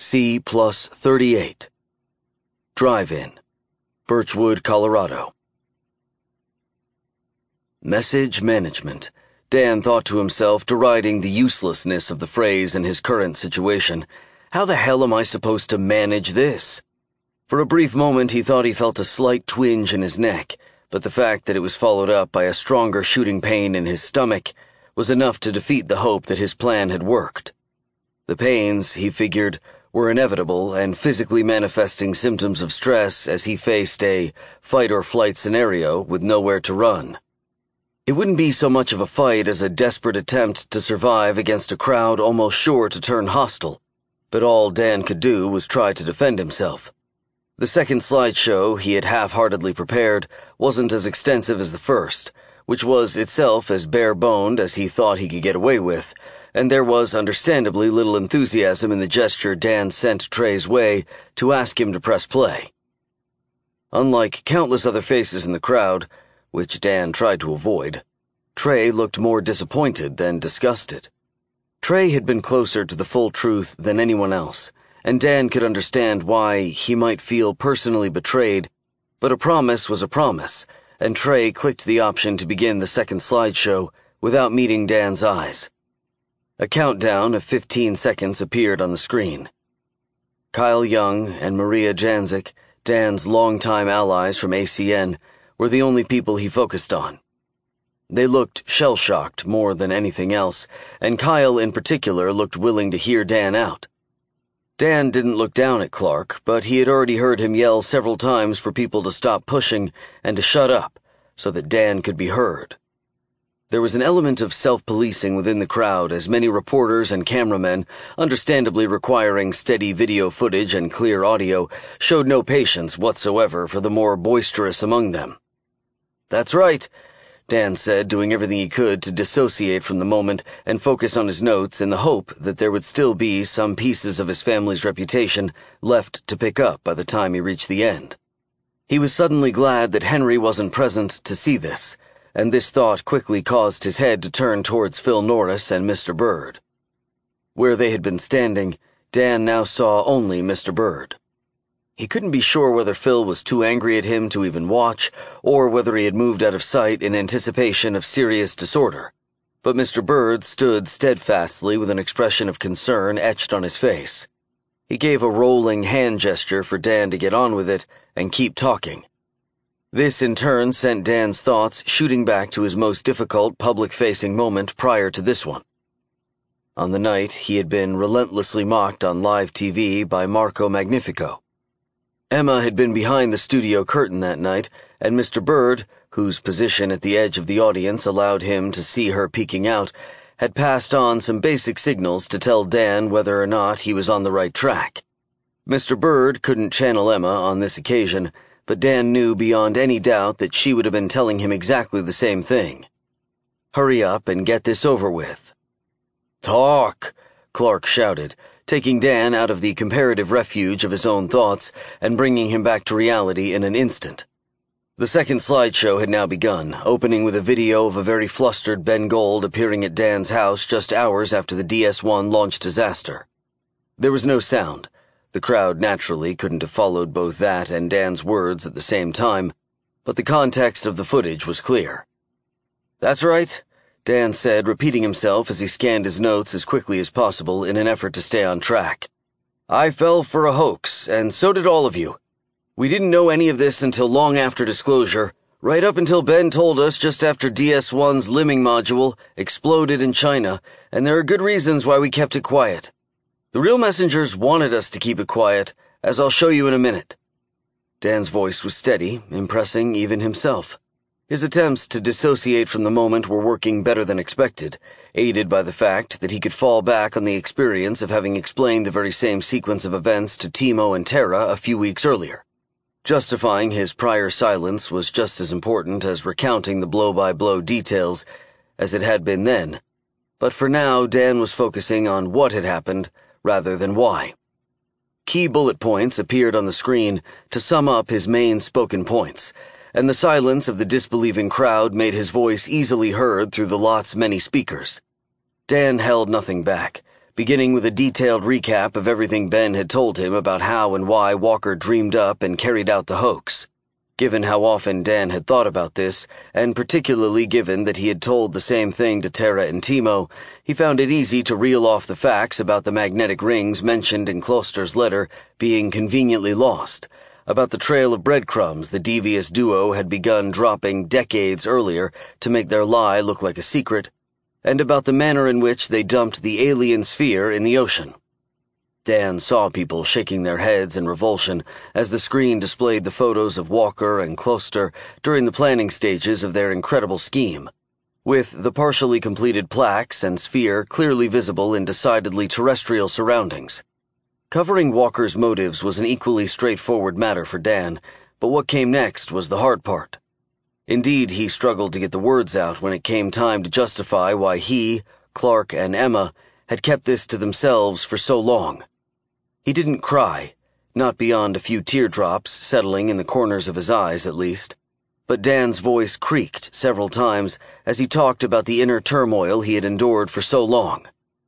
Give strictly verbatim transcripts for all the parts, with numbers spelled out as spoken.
C plus thirty-eight. Drive-in, Birchwood, Colorado. Message management. Dan thought to himself, deriding the uselessness of the phrase in his current situation. How the hell am I supposed to manage this? For a brief moment he thought he felt a slight twinge in his neck, but the fact that it was followed up by a stronger shooting pain in his stomach was enough to defeat the hope that his plan had worked. The pains, he figured, were inevitable and physically manifesting symptoms of stress as he faced a fight-or-flight scenario with nowhere to run. It wouldn't be so much of a fight as a desperate attempt to survive against a crowd almost sure to turn hostile, but all Dan could do was try to defend himself. The second slideshow he had half-heartedly prepared wasn't as extensive as the first, which was itself as bare-boned as he thought he could get away with, and there was understandably little enthusiasm in the gesture Dan sent Trey's way to ask him to press play. Unlike countless other faces in the crowd, which Dan tried to avoid, Trey looked more disappointed than disgusted. Trey had been closer to the full truth than anyone else, and Dan could understand why he might feel personally betrayed, but a promise was a promise, and Trey clicked the option to begin the second slideshow without meeting Dan's eyes. A countdown of fifteen seconds appeared on the screen. Kyle Young and Maria Janzik, Dan's longtime allies from A C N, were the only people he focused on. They looked shell-shocked more than anything else, and Kyle in particular looked willing to hear Dan out. Dan didn't look down at Clark, but he had already heard him yell several times for people to stop pushing and to shut up so that Dan could be heard. There was an element of self-policing within the crowd as many reporters and cameramen, understandably requiring steady video footage and clear audio, showed no patience whatsoever for the more boisterous among them. "That's right," Dan said, doing everything he could to dissociate from the moment and focus on his notes in the hope that there would still be some pieces of his family's reputation left to pick up by the time he reached the end. He was suddenly glad that Henry wasn't present to see this, and this thought quickly caused his head to turn towards Phil Norris and Mister Bird. Where they had been standing, Dan now saw only Mister Bird. He couldn't be sure whether Phil was too angry at him to even watch, or whether he had moved out of sight in anticipation of serious disorder, but Mister Bird stood steadfastly with an expression of concern etched on his face. He gave a rolling hand gesture for Dan to get on with it and keep talking. This in turn sent Dan's thoughts shooting back to his most difficult public-facing moment prior to this one. On the night he had been relentlessly mocked on live T V by Marco Magnifico. Emma had been behind the studio curtain that night, and Mister Bird, whose position at the edge of the audience allowed him to see her peeking out, had passed on some basic signals to tell Dan whether or not he was on the right track. Mister Bird couldn't channel Emma on this occasion, but Dan knew beyond any doubt that she would have been telling him exactly the same thing. "Hurry up and get this over with." "Talk," Clark shouted, taking Dan out of the comparative refuge of his own thoughts and bringing him back to reality in an instant. The second slideshow had now begun, opening with a video of a very flustered Ben Gold appearing at Dan's house just hours after the D S one launch disaster. There was no sound. The crowd naturally couldn't have followed both that and Dan's words at the same time, but the context of the footage was clear. "That's right," Dan said, repeating himself as he scanned his notes as quickly as possible in an effort to stay on track. "I fell for a hoax, and so did all of you. We didn't know any of this until long after disclosure, right up until Ben told us just after D S one's limbing module exploded in China, and there are good reasons why we kept it quiet. The real messengers wanted us to keep it quiet, as I'll show you in a minute." Dan's voice was steady, impressing even himself. His attempts to dissociate from the moment were working better than expected, aided by the fact that he could fall back on the experience of having explained the very same sequence of events to Timo and Tara a few weeks earlier. Justifying his prior silence was just as important as recounting the blow-by-blow details as it had been then, but for now Dan was focusing on what had happened rather than why. Key bullet points appeared on the screen to sum up his main spoken points, and the silence of the disbelieving crowd made his voice easily heard through the lot's many speakers. Dan held nothing back, beginning with a detailed recap of everything Ben had told him about how and why Walker dreamed up and carried out the hoax. Given how often Dan had thought about this, and particularly given that he had told the same thing to Tara and Timo, he found it easy to reel off the facts about the magnetic rings mentioned in Kloster's letter being conveniently lost, about the trail of breadcrumbs the devious duo had begun dropping decades earlier to make their lie look like a secret, and about the manner in which they dumped the alien sphere in the ocean. Dan saw people shaking their heads in revulsion as the screen displayed the photos of Walker and Kloster during the planning stages of their incredible scheme, with the partially completed plaques and sphere clearly visible in decidedly terrestrial surroundings. Covering Walker's motives was an equally straightforward matter for Dan, but what came next was the hard part. Indeed, he struggled to get the words out when it came time to justify why he, Clark, and Emma had kept this to themselves for so long. He didn't cry, not beyond a few teardrops settling in the corners of his eyes at least, but Dan's voice creaked several times as he talked about the inner turmoil he had endured for so long.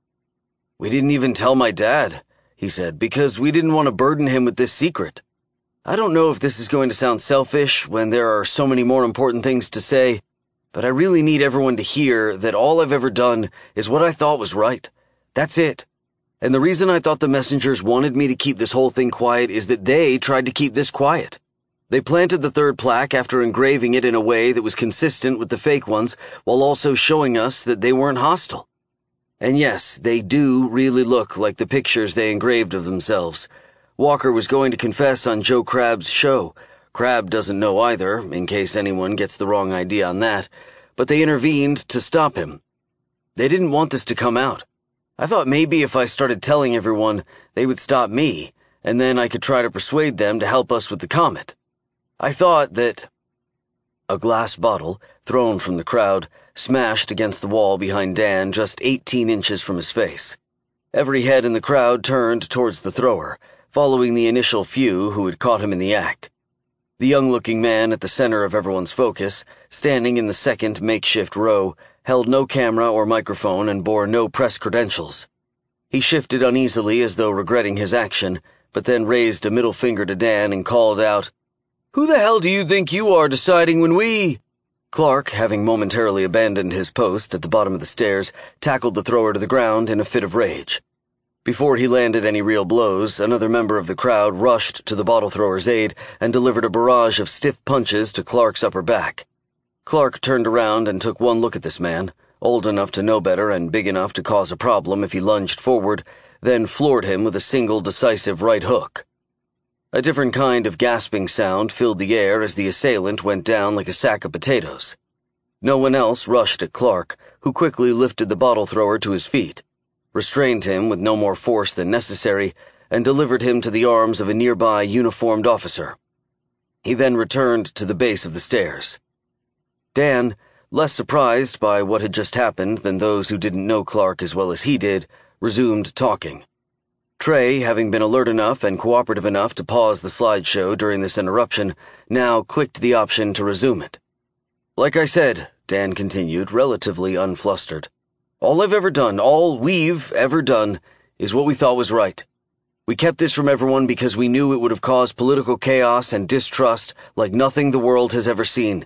"We didn't even tell my dad," he said, "because we didn't want to burden him with this secret. I don't know if this is going to sound selfish when there are so many more important things to say, but I really need everyone to hear that all I've ever done is what I thought was right. That's it. And the reason I thought the messengers wanted me to keep this whole thing quiet is that they tried to keep this quiet. They planted the third plaque after engraving it in a way that was consistent with the fake ones, while also showing us that they weren't hostile. And yes, they do really look like the pictures they engraved of themselves. Walker was going to confess on Joe Crabb's show. Crabb doesn't know either, in case anyone gets the wrong idea on that, but they intervened to stop him. They didn't want this to come out. I thought maybe if I started telling everyone, they would stop me, and then I could try to persuade them to help us with the comet. I thought that—" A glass bottle, thrown from the crowd, smashed against the wall behind Dan just eighteen inches from his face. Every head in the crowd turned towards the thrower, following the initial few who had caught him in the act. The young-looking man at the center of everyone's focus, standing in the second makeshift row, held no camera or microphone and bore no press credentials. He shifted uneasily as though regretting his action, but then raised a middle finger to Dan and called out, "Who the hell do you think you are deciding when we—" Clark, having momentarily abandoned his post at the bottom of the stairs, tackled the thrower to the ground in a fit of rage. Before he landed any real blows, another member of the crowd rushed to the bottle thrower's aid and delivered a barrage of stiff punches to Clark's upper back. Clark turned around and took one look at this man, old enough to know better and big enough to cause a problem if he lunged forward, then floored him with a single decisive right hook. A different kind of gasping sound filled the air as the assailant went down like a sack of potatoes. No one else rushed at Clark, who quickly lifted the bottle thrower to his feet, restrained him with no more force than necessary, and delivered him to the arms of a nearby uniformed officer. He then returned to the base of the stairs. Dan, less surprised by what had just happened than those who didn't know Clark as well as he did, resumed talking. Trey, having been alert enough and cooperative enough to pause the slideshow during this interruption, now clicked the option to resume it. "Like I said," Dan continued, relatively unflustered, "all I've ever done, all we've ever done, is what we thought was right. We kept this from everyone because we knew it would have caused political chaos and distrust like nothing the world has ever seen.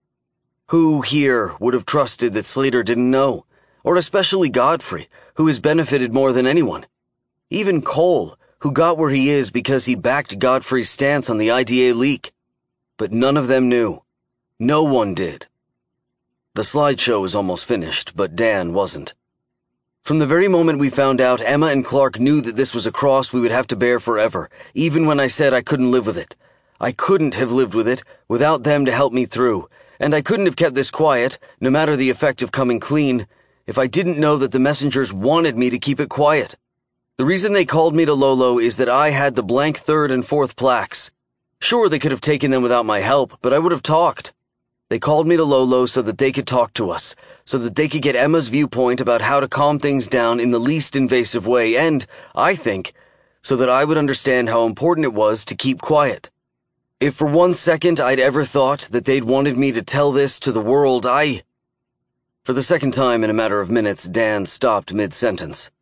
Who here would have trusted that Slater didn't know, or especially Godfrey, who has benefited more than anyone? Even Cole, who got where he is because he backed Godfrey's stance on the I D A leak. But none of them knew. No one did." The slideshow was almost finished, but Dan wasn't. "From the very moment we found out, Emma and Clark knew that this was a cross we would have to bear forever, even when I said I couldn't live with it. I couldn't have lived with it without them to help me through, and I couldn't have kept this quiet, no matter the effect of coming clean, if I didn't know that the messengers wanted me to keep it quiet. The reason they called me to Lolo is that I had the blank third and fourth plaques. Sure, they could have taken them without my help, but I would have talked. They called me to Lolo so that they could talk to us, so that they could get Emma's viewpoint about how to calm things down in the least invasive way, and, I think, so that I would understand how important it was to keep quiet. If for one second I'd ever thought that they'd wanted me to tell this to the world, I—" For the second time in a matter of minutes, Dan stopped mid-sentence.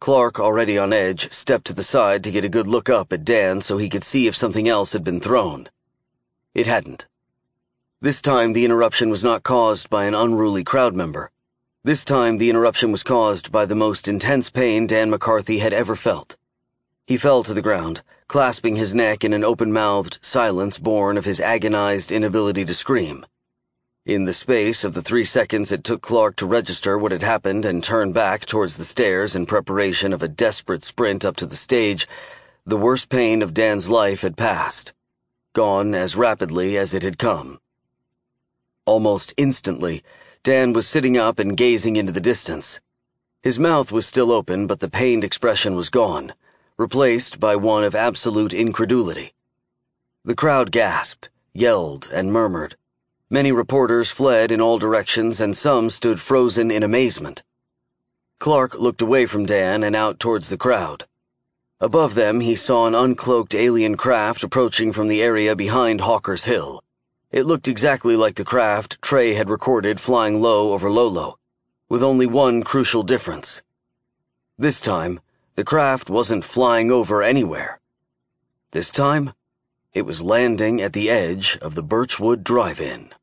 Clark, already on edge, stepped to the side to get a good look up at Dan so he could see if something else had been thrown. It hadn't. This time the interruption was not caused by an unruly crowd member. This time the interruption was caused by the most intense pain Dan McCarthy had ever felt. He fell to the ground, clasping his neck in an open-mouthed silence born of his agonized inability to scream. In the space of the three seconds it took Clark to register what had happened and turn back towards the stairs in preparation of a desperate sprint up to the stage, the worst pain of Dan's life had passed, gone as rapidly as it had come. Almost instantly, Dan was sitting up and gazing into the distance. His mouth was still open, but the pained expression was gone, replaced by one of absolute incredulity. The crowd gasped, yelled, and murmured. Many reporters fled in all directions, and some stood frozen in amazement. Clark looked away from Dan and out towards the crowd. Above them, he saw an uncloaked alien craft approaching from the area behind Hawker's Hill. It looked exactly like the craft Trey had recorded flying low over Lolo, with only one crucial difference. This time, the craft wasn't flying over anywhere. This time, it was landing at the edge of the Birchwood Drive-In.